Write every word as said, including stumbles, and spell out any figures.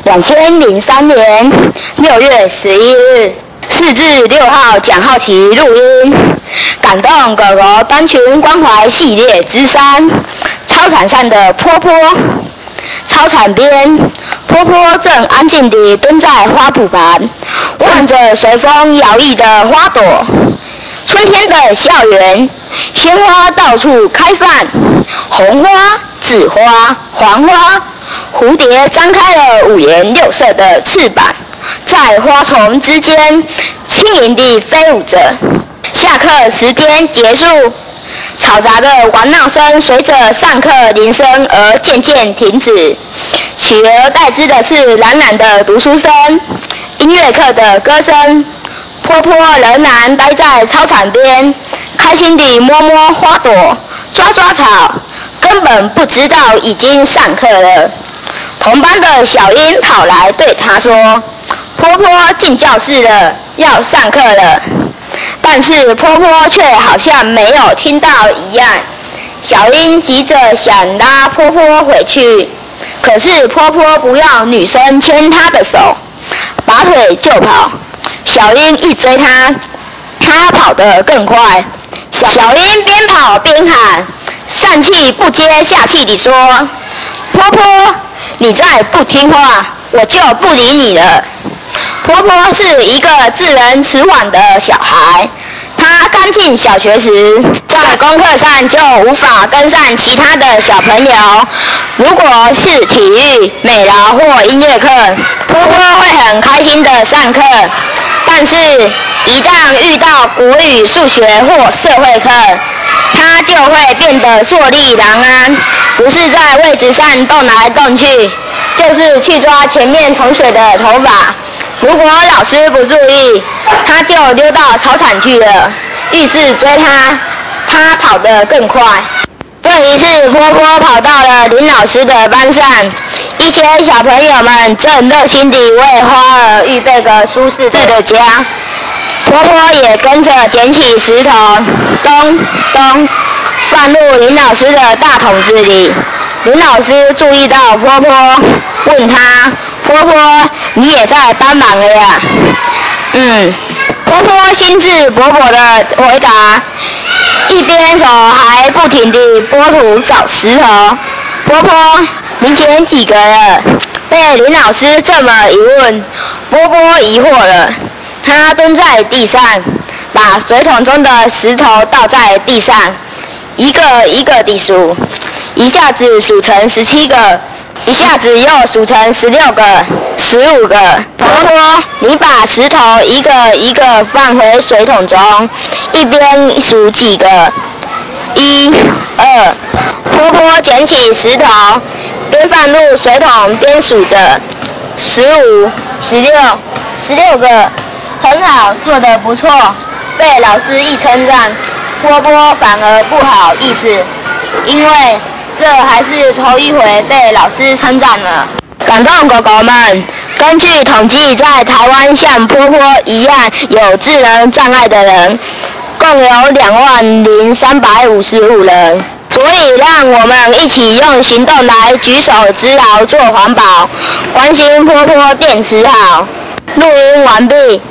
两千零三年六月十一日，四至六号蒋浩琪录音，感动狗狗单群关怀系列之三，操场上的波波。操场边，波波正安静地蹲在花圃旁，望着随风摇曳的花朵。春天的校园，鲜花到处开放，红花、紫花、黄花，蝴蝶张开了五颜六色的翅膀，在花丛之间轻盈地飞舞着。下课时间结束，嘈杂的玩闹声随着上课铃声而渐渐停止，取而代之的是朗朗的读书声、音乐课的歌声。波波仍然待在操场边，开心地摸摸花朵，抓抓草，根本不知道已经上课了。同班的小英跑来对他说：“波波进教室了，要上课了。”但是波波却好像没有听到一样。小英急着想拉波波回去，可是波波不要女生牵他的手，拔腿就跑。小英一追他，他跑得更快。小英边跑边喊，上气不接下气地说：“波波，你再不听话，我就不理你了。”波波是一个智能迟缓的小孩，他刚进小学时，在功课上就无法跟上其他的小朋友。如果是体育、美劳或音乐课，波波会很开心的上课。但是，一旦遇到国语、数学或社会课，他就会变得坐立难安，不是在位置上动来动去，就是去抓前面同学的头发。如果老师不注意，他就溜到操场去了。于是追他，他跑得更快。这一次，波波跑到了林老师的班上，一些小朋友们正热心地为花儿预备个舒适的家。波波也跟着捡起石头，咚咚放入林老师的大桶子里。林老师注意到波波，问他：“波波，你也在帮忙了呀？”嗯，波波兴致勃勃地回答，一边手还不停地拨土找石头。波波，你捡几个了？被林老师这么一问，波波疑惑了。他蹲在地上，把水桶中的石头倒在地上，一个一个地数，一下子数成十七个，一下子又数成十六个、十五个。波波，你把石头一个一个放回水桶中，一边数几个，一、二。波波捡起石头，边放入水桶边数着，十五、十六、十六个，很好，做得不错。被老师一称赞，波波反而不好意思，因为这还是头一回被老师称赞了。感动狗狗们，根据统计，在台湾像波波一样有智能障碍的人，共有两万零三百五十五人。所以，让我们一起用行动来举手之劳做环保，关心波波电池好。录音完毕。